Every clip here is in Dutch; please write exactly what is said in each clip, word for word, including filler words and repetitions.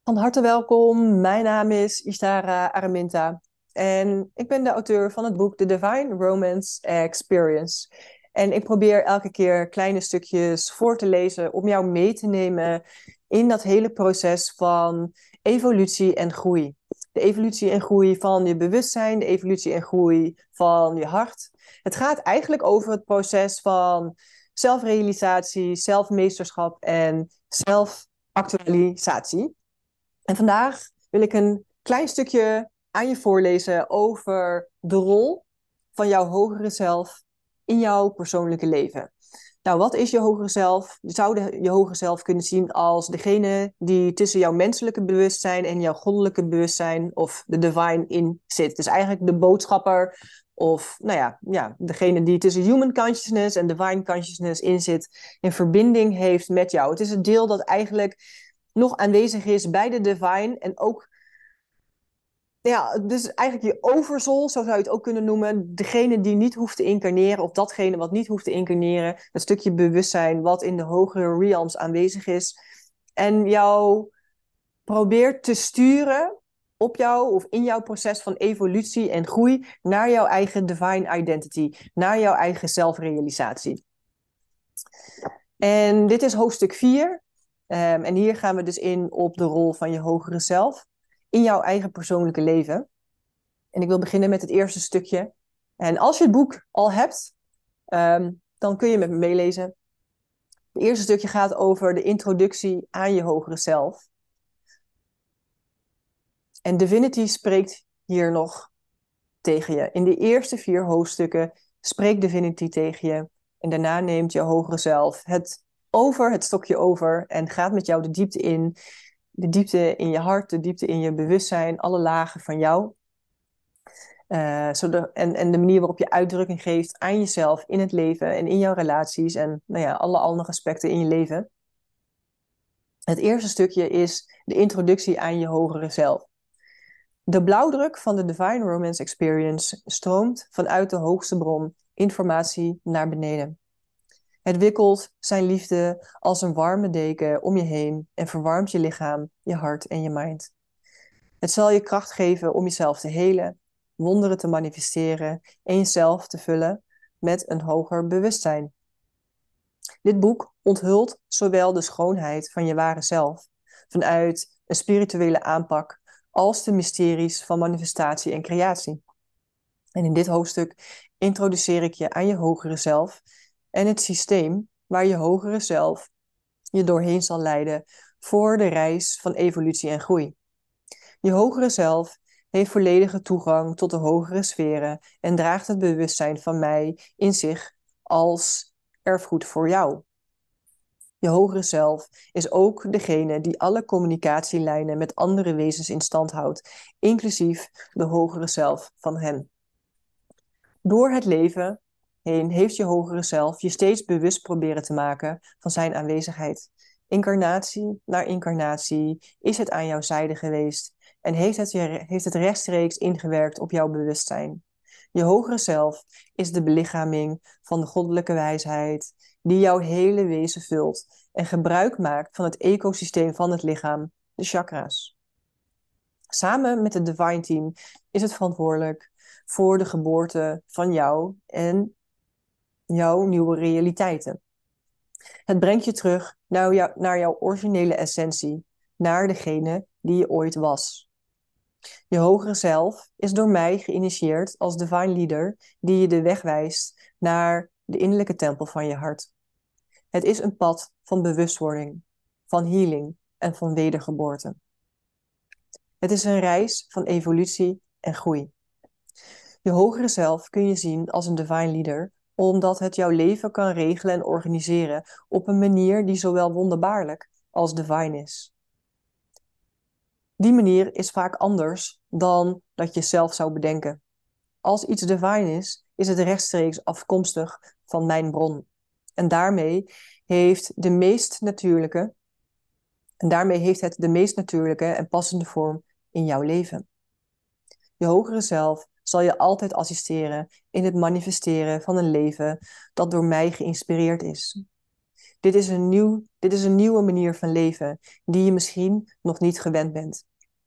Van harte welkom, mijn naam is Ishtara Araminta en ik ben de auteur van het boek The Divine Romance Experience. En ik probeer elke keer kleine stukjes voor te lezen om jou mee te nemen in dat hele proces van evolutie en groei. De evolutie en groei van je bewustzijn, de evolutie en groei van je hart. Het gaat eigenlijk over het proces van zelfrealisatie, zelfmeesterschap en zelfactualisatie. En vandaag wil ik een klein stukje aan je voorlezen over de rol van jouw hogere zelf in jouw persoonlijke leven. Nou, wat is je hogere zelf? Je zou de, je hogere zelf kunnen zien als degene die tussen jouw menselijke bewustzijn en jouw goddelijke bewustzijn of de divine in zit. Dus eigenlijk de boodschapper of nou ja, ja, degene die tussen human consciousness en divine consciousness in zit, in verbinding heeft met jou. Het is het deel dat eigenlijk nog aanwezig is bij de divine en ook, ja, dus eigenlijk je oversoul, zo zou je het ook kunnen noemen, degene die niet hoeft te incarneren of datgene wat niet hoeft te incarneren, het stukje bewustzijn wat in de hogere realms aanwezig is en jou probeert te sturen op jou of in jouw proces van evolutie en groei naar jouw eigen divine identity, naar jouw eigen zelfrealisatie. En dit is hoofdstuk vier. Um, en hier gaan we dus in op de rol van je hogere zelf in jouw eigen persoonlijke leven. En ik wil beginnen met het eerste stukje. En als je het boek al hebt, um, dan kun je met me meelezen. Het eerste stukje gaat over de introductie aan je hogere zelf. En Divinity spreekt hier nog tegen je. In de eerste vier hoofdstukken spreekt Divinity tegen je. En daarna neemt je hogere zelf het over, het stokje over en gaat met jou de diepte in. De diepte in je hart, de diepte in je bewustzijn, alle lagen van jou. Uh, zodat, en, en de manier waarop je uitdrukking geeft aan jezelf in het leven en in jouw relaties en nou ja, alle andere aspecten in je leven. Het eerste stukje is de introductie aan je hogere zelf. De blauwdruk van de Divine Romance Experience stroomt vanuit de hoogste bron informatie naar beneden. Het wikkelt zijn liefde als een warme deken om je heen en verwarmt je lichaam, je hart en je mind. Het zal je kracht geven om jezelf te helen, wonderen te manifesteren en jezelf te vullen met een hoger bewustzijn. Dit boek onthult zowel de schoonheid van je ware zelf, vanuit een spirituele aanpak, als de mysteries van manifestatie en creatie. En in dit hoofdstuk introduceer ik je aan je hogere zelf en het systeem waar je hogere zelf je doorheen zal leiden voor de reis van evolutie en groei. Je hogere zelf heeft volledige toegang tot de hogere sferen en draagt het bewustzijn van mij in zich als erfgoed voor jou. Je hogere zelf is ook degene die alle communicatielijnen met andere wezens in stand houdt, inclusief de hogere zelf van hen. Door het leven heen heeft je hogere zelf je steeds bewust proberen te maken van zijn aanwezigheid. Incarnatie na incarnatie is het aan jouw zijde geweest en heeft het, je, heeft het rechtstreeks ingewerkt op jouw bewustzijn. Je hogere zelf is de belichaming van de goddelijke wijsheid die jouw hele wezen vult en gebruik maakt van het ecosysteem van het lichaam, de chakras. Samen met het Divine Team is het verantwoordelijk voor de geboorte van jou en jouw nieuwe realiteiten. Het brengt je terug naar, jou, naar jouw originele essentie, naar degene die je ooit was. Je hogere zelf is door mij geïnitieerd als Divine Leader die je de weg wijst naar de innerlijke tempel van je hart. Het is een pad van bewustwording, van healing en van wedergeboorte. Het is een reis van evolutie en groei. Je hogere zelf kun je zien als een Divine Leader, omdat het jouw leven kan regelen en organiseren op een manier die zowel wonderbaarlijk als divine is. Die manier is vaak anders dan dat je zelf zou bedenken. Als iets divine is, is het rechtstreeks afkomstig van mijn bron. En daarmee heeft de meest natuurlijke, en daarmee heeft het de meest natuurlijke en passende vorm in jouw leven. Je hogere zelf zal je altijd assisteren in het manifesteren van een leven dat door mij geïnspireerd is. Dit is een nieuw, dit is een nieuwe manier van leven die je misschien nog niet gewend bent.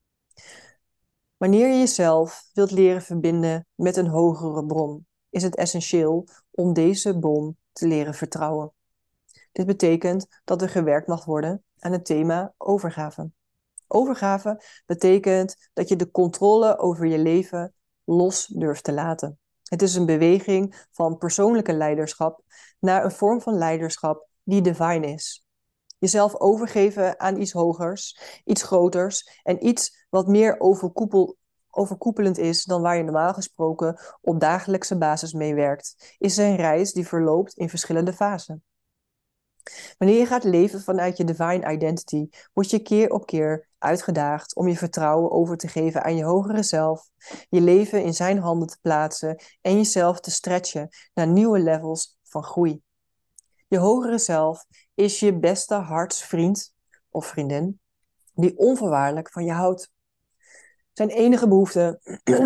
Wanneer je jezelf wilt leren verbinden met een hogere bron, is het essentieel om deze bron te leren vertrouwen. Dit betekent dat er gewerkt mag worden aan het thema overgave. Overgave betekent dat je de controle over je leven los durft te laten. Het is een beweging van persoonlijke leiderschap naar een vorm van leiderschap die divine is. Jezelf overgeven aan iets hogers, iets groters en iets wat meer overkoepel, overkoepelend is dan waar je normaal gesproken op dagelijkse basis mee werkt, is een reis die verloopt in verschillende fasen. Wanneer je gaat leven vanuit je divine identity, word je keer op keer uitgedaagd om je vertrouwen over te geven aan je hogere zelf, je leven in zijn handen te plaatsen en jezelf te stretchen naar nieuwe levels van groei. Je hogere zelf is je beste hartsvriend of vriendin die onvoorwaardelijk van je houdt. Zijn enige behoefte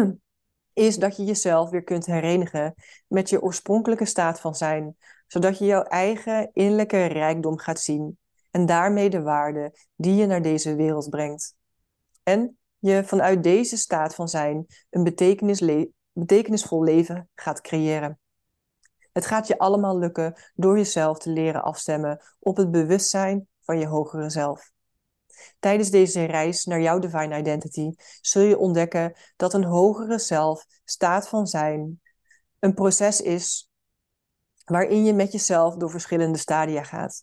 is dat je jezelf weer kunt herenigen met je oorspronkelijke staat van zijn, zodat je jouw eigen innerlijke rijkdom gaat zien en daarmee de waarde die je naar deze wereld brengt. En je vanuit deze staat van zijn een betekenis le- betekenisvol leven gaat creëren. Het gaat je allemaal lukken door jezelf te leren afstemmen op het bewustzijn van je hogere zelf. Tijdens deze reis naar jouw divine identity zul je ontdekken dat een hogere zelf, staat van zijn, een proces is waarin je met jezelf door verschillende stadia gaat.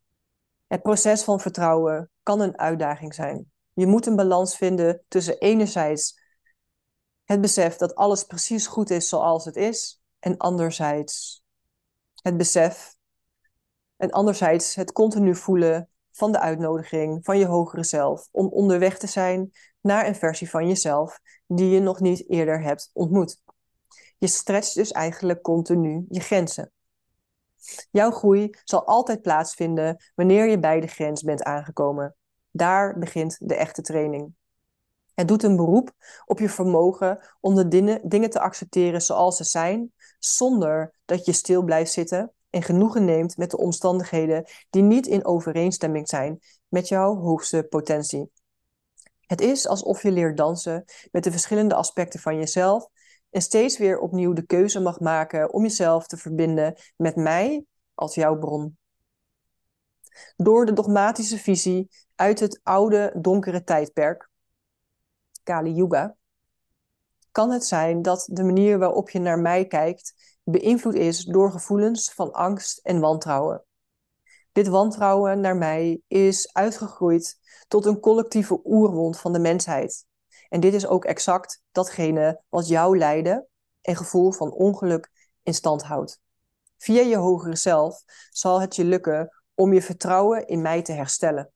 Het proces van vertrouwen kan een uitdaging zijn. Je moet een balans vinden tussen enerzijds het besef dat alles precies goed is zoals het is en anderzijds het besef en anderzijds het continu voelen van de uitnodiging van je hogere zelf om onderweg te zijn naar een versie van jezelf die je nog niet eerder hebt ontmoet. Je stretcht dus eigenlijk continu je grenzen. Jouw groei zal altijd plaatsvinden wanneer je bij de grens bent aangekomen. Daar begint de echte training. Het doet een beroep op je vermogen om de dingen, dingen te accepteren zoals ze zijn, zonder dat je stil blijft zitten en genoegen neemt met de omstandigheden die niet in overeenstemming zijn met jouw hoogste potentie. Het is alsof je leert dansen met de verschillende aspecten van jezelf en steeds weer opnieuw de keuze mag maken om jezelf te verbinden met mij als jouw bron. Door de dogmatische visie uit het oude donkere tijdperk, Kali Yuga, kan het zijn dat de manier waarop je naar mij kijkt beïnvloed is door gevoelens van angst en wantrouwen. Dit wantrouwen naar mij is uitgegroeid tot een collectieve oerwond van de mensheid. En dit is ook exact datgene wat jouw lijden en gevoel van ongeluk in stand houdt. Via je hogere zelf zal het je lukken om je vertrouwen in mij te herstellen.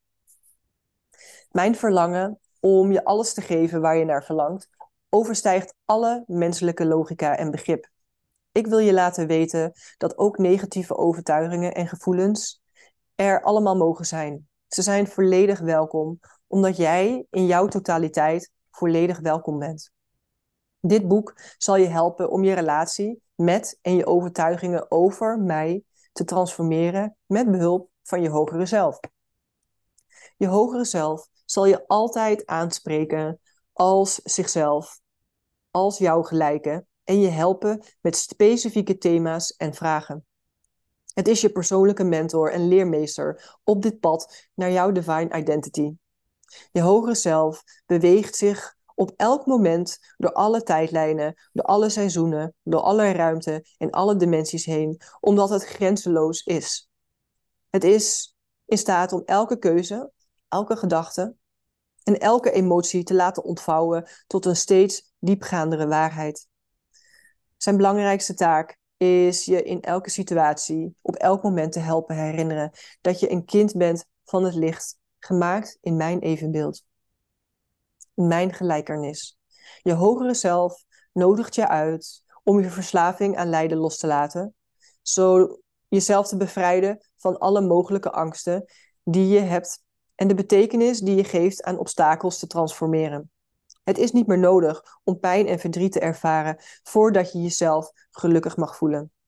Mijn verlangen om je alles te geven waar je naar verlangt, overstijgt alle menselijke logica en begrip. Ik wil je laten weten dat ook negatieve overtuigingen en gevoelens er allemaal mogen zijn. Ze zijn volledig welkom, omdat jij in jouw totaliteit volledig welkom bent. Dit boek zal je helpen om je relatie met en je overtuigingen over mij te transformeren met behulp van je hogere zelf. Je hogere zelf zal je altijd aanspreken als zichzelf, als jouw gelijke en je helpen met specifieke thema's en vragen. Het is je persoonlijke mentor en leermeester op dit pad naar jouw divine identity. Je hogere zelf beweegt zich op elk moment door alle tijdlijnen, door alle seizoenen, door alle ruimte en alle dimensies heen, omdat het grenzeloos is. Het is in staat om elke keuze, elke gedachte en elke emotie te laten ontvouwen tot een steeds diepgaandere waarheid. Zijn belangrijkste taak is je in elke situatie, op elk moment te helpen herinneren dat je een kind bent van het licht, gemaakt in mijn evenbeeld. In mijn gelijkenis. Je hogere zelf nodigt je uit om je verslaving aan lijden los te laten, zo jezelf te bevrijden van alle mogelijke angsten die je hebt en de betekenis die je geeft aan obstakels te transformeren. Het is niet meer nodig om pijn en verdriet te ervaren voordat je jezelf gelukkig mag voelen.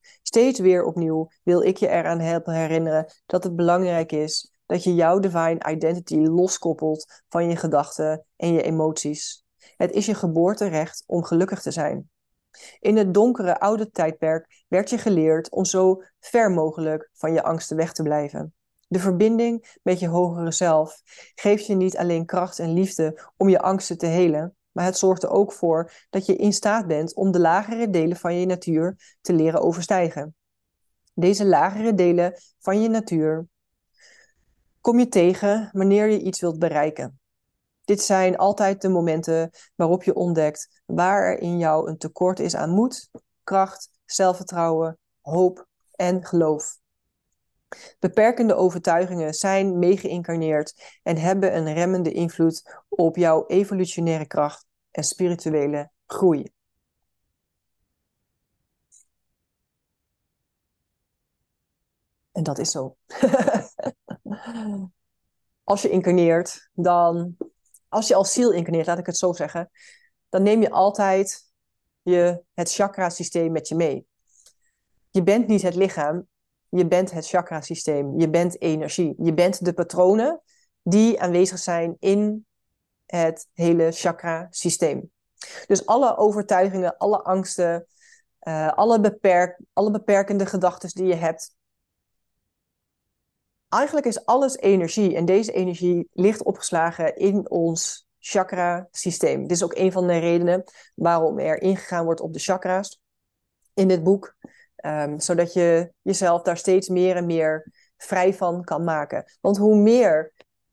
Steeds weer opnieuw wil ik je eraan helpen herinneren dat het belangrijk is dat je jouw divine identity loskoppelt van je gedachten en je emoties. Het is je geboorterecht om gelukkig te zijn. In het donkere oude tijdperk werd je geleerd om zo ver mogelijk van je angsten weg te blijven. De verbinding met je hogere zelf geeft je niet alleen kracht en liefde om je angsten te helen, maar het zorgt er ook voor dat je in staat bent om de lagere delen van je natuur te leren overstijgen. Deze lagere delen van je natuur kom je tegen wanneer je iets wilt bereiken. Dit zijn altijd de momenten waarop je ontdekt waar er in jou een tekort is aan moed, kracht, zelfvertrouwen, hoop en geloof. Beperkende overtuigingen zijn meegeïncarneerd en hebben een remmende invloed op jouw evolutionaire kracht en spirituele groei. En dat is zo. Als je incarneert, dan... Als je als ziel incarneert, laat ik het zo zeggen, dan neem je altijd je, het chakra-systeem met je mee. Je bent niet het lichaam, je bent het chakra-systeem. Je bent energie. Je bent de patronen die aanwezig zijn in het hele chakra-systeem. Dus alle overtuigingen, alle angsten, uh, alle, beperk, alle beperkende gedachten die je hebt. Eigenlijk is alles energie en deze energie ligt opgeslagen in ons chakra-systeem. Dit is ook een van de redenen waarom er ingegaan wordt op de chakra's in dit boek. Um, zodat je jezelf daar steeds meer en meer vrij van kan maken. Want hoe meer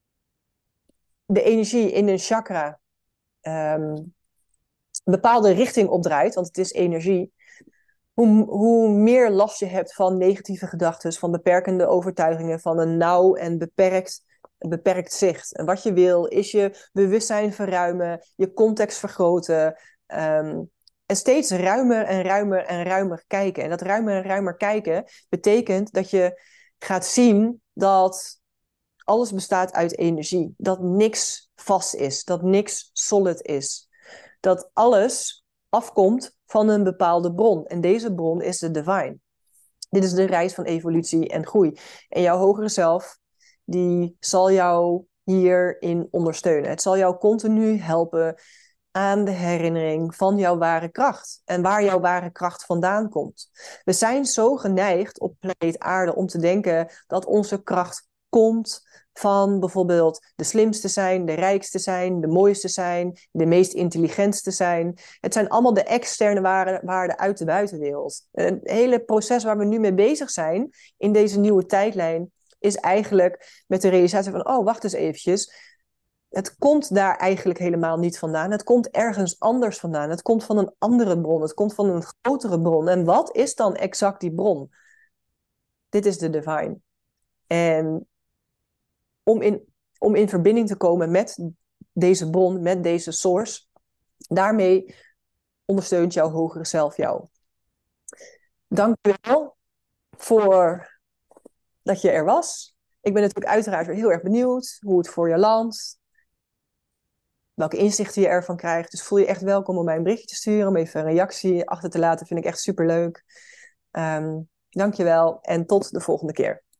de energie in een chakra um, een bepaalde richting opdraait, want het is energie, hoe, hoe meer last je hebt van negatieve gedachten, van beperkende overtuigingen, van een nauw en beperkt, beperkt zicht. En wat je wil is je bewustzijn verruimen, je context vergroten, um, en steeds ruimer en ruimer en ruimer kijken. En dat ruimer en ruimer kijken betekent dat je gaat zien dat alles bestaat uit energie. Dat niks vast is, dat niks solid is. Dat alles afkomt van een bepaalde bron. En deze bron is de divine. Dit is de reis van evolutie en groei. En jouw hogere zelf, die zal jou hierin ondersteunen. Het zal jou continu helpen aan de herinnering van jouw ware kracht. En waar jouw ware kracht vandaan komt. We zijn zo geneigd op planeet Aarde om te denken dat onze kracht komt van bijvoorbeeld de slimste zijn, de rijkste zijn, de mooiste zijn, de meest intelligentste zijn. Het zijn allemaal de externe waarden, waarden uit de buitenwereld. Het hele proces waar we nu mee bezig zijn in deze nieuwe tijdlijn is eigenlijk met de realisatie van, oh, wacht eens eventjes. Het komt daar eigenlijk helemaal niet vandaan. Het komt ergens anders vandaan. Het komt van een andere bron. Het komt van een grotere bron. En wat is dan exact die bron? Dit is de divine. En om in, om in verbinding te komen met deze bron, met deze source, daarmee ondersteunt jouw hogere zelf jou. Dank je wel voor dat je er was. Ik ben natuurlijk uiteraard weer heel erg benieuwd hoe het voor je landt. Welke inzichten je ervan krijgt. Dus voel je echt welkom om mij een berichtje te sturen. Om even een reactie achter te laten. Vind ik echt superleuk. Um, Dank je wel en tot de volgende keer.